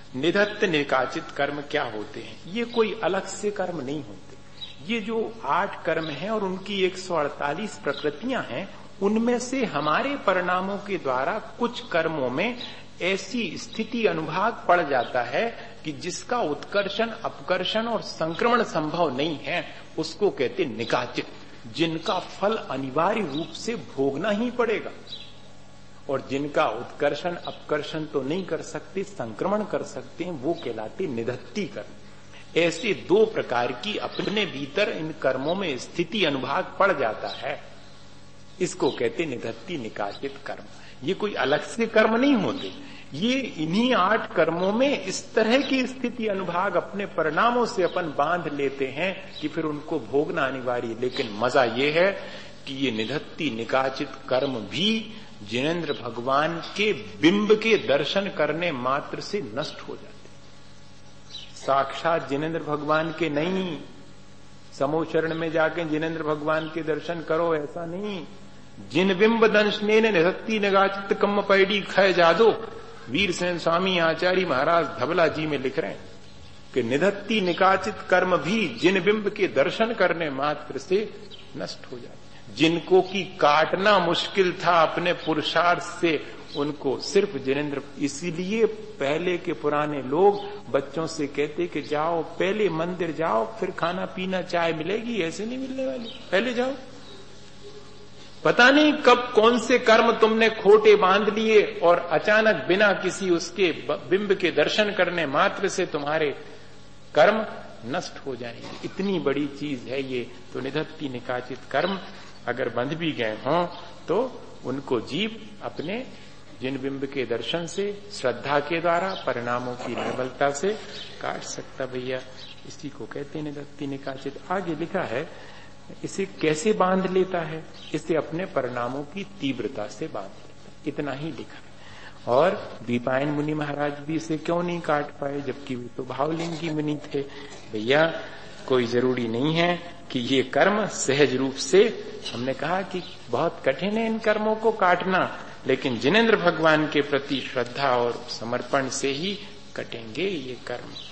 निधत्त निकाचित कर्म क्या होते हैं? ये कोई अलग से कर्म नहीं होते। ये जो 8 कर्म हैं और उनकी 148 प्रकृतियां हैं, उनमें से हमारे परिणामों के द्वारा कुछ कर्मों में ऐसी स्थिति अनुभाग पड़ जाता है कि जिसका उत्कर्षण, अपकर्षण और संक्रमण संभव नहीं है, उसको कहते निकाचित, जिनका फल अनिवार्य रूप से भोगना ही पड़ेगा। और जिनका उत्कर्षण अपकर्षण तो नहीं कर सकते, संक्रमण कर सकते हैं, वो कहलाते निधत्ती कर्म। ऐसे 2 प्रकार की अपने भीतर इन कर्मों में स्थिति अनुभाग पड़ जाता है, इसको कहते निधत्ती निकाचित कर्म। ये कोई अलग से कर्म नहीं होते, ये इन्हीं 8 कर्मों में इस तरह की स्थिति अनुभाग अपने परिणामों से अपन बांध लेते हैं कि फिर उनको भोगना अनिवार्य। लेकिन मजा ये है कि ये निधत्ती निकाचित कर्म भी जिनेन्द्र भगवान के बिंब के दर्शन करने मात्र से नष्ट हो जाते। साक्षात जिनेन्द्र भगवान के नहीं, समोचरण में जाके जिनेन्द्र भगवान के दर्शन करो, ऐसा नहीं। जिन बिंब दंशने निधत्ती निकाचित कम पैडी खय जादो, वीर सेन स्वामी आचार्य महाराज धबला जी में लिख रहे हैं कि निधत्ती निकाचित कर्म भी जिन बिंब के दर्शन करने मात्र से नष्ट हो जाते। जिनको की काटना मुश्किल था अपने पुरुषार्थ से, उनको सिर्फ जिनेन्द्र। इसीलिए पहले के पुराने लोग बच्चों से कहते कि जाओ पहले मंदिर जाओ, फिर खाना पीना चाय मिलेगी, ऐसे नहीं मिलने वाली, पहले जाओ। पता नहीं कब कौन से कर्म तुमने खोटे बांध लिए और अचानक बिना किसी उसके बिंब के दर्शन करने मात्र से तुम्हारे कर्म नष्ट हो जाएंगे। इतनी बड़ी चीज है ये। तो निधत्ती निकाचित कर्म अगर बंध भी गए हों तो उनको जीव अपने जिन बिंब के दर्शन से, श्रद्धा के द्वारा, परिणामों की निर्बलता से काट सकता। भैया इसी को कहते हैं निधत्ती निकाचित। आगे लिखा है इसे कैसे बांध लेता है? इसे अपने परिणामों की तीव्रता से बांध लेता, इतना ही लिखा है। और दीपायन मुनि महाराज भी इसे क्यों नहीं काट पाए, जबकि वे तो भावलिंगी मुनि थे? भैया कोई जरूरी नहीं है कि ये कर्म सहज रूप से, हमने कहा कि बहुत कठिन है इन कर्मों को काटना, लेकिन जिनेन्द्र भगवान के प्रति श्रद्धा और समर्पण से ही कटेंगे ये कर्म।